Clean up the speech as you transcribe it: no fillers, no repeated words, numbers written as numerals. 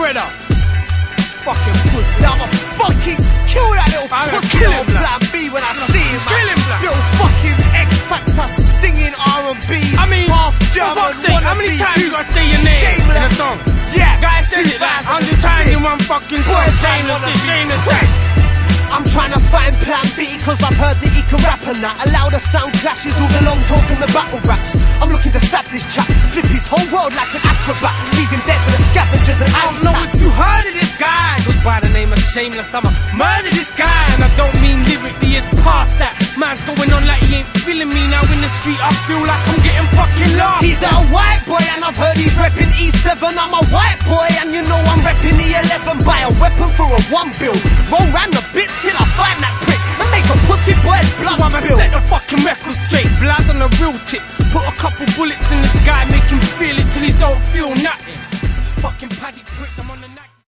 brother. Fucking pussy. Yeah, I'ma fucking kill that little pussy little Plan B when I see him, man. Little fucking X-Factor singing R&B. I mean, half German, how many times you gotta say your name in a song? Yeah, guy says it like 100 times in one fucking song. Shameless that. I'm trying to find Plan B, cause I've heard that he can rap and that. Allow the sound clashes, all the long talk and the battle raps. I'm looking to stab this chap, flip his whole world like an acrobat, leave him dead for the scavengers and I don't know if you heard of this guy. Goes by the name of Shameless. I'ma murder this guy, and I don't mean lyrically, it's past that. Man's going on like he ain't feeling me. Now in the street I feel like I'm getting fucking lost. He's a white boy and I've heard he's repping E7. I'm a white boy and you know I'm repping E11. Buy a weapon for a 1 bill, roll round the bits till I find that prick and make a pussy boy's blood so spill. Set the fucking record straight, blood on a real tip. Put a couple bullets in this guy, make him feel it till he don't feel nothing. Fucking paddy prick, I'm on the night.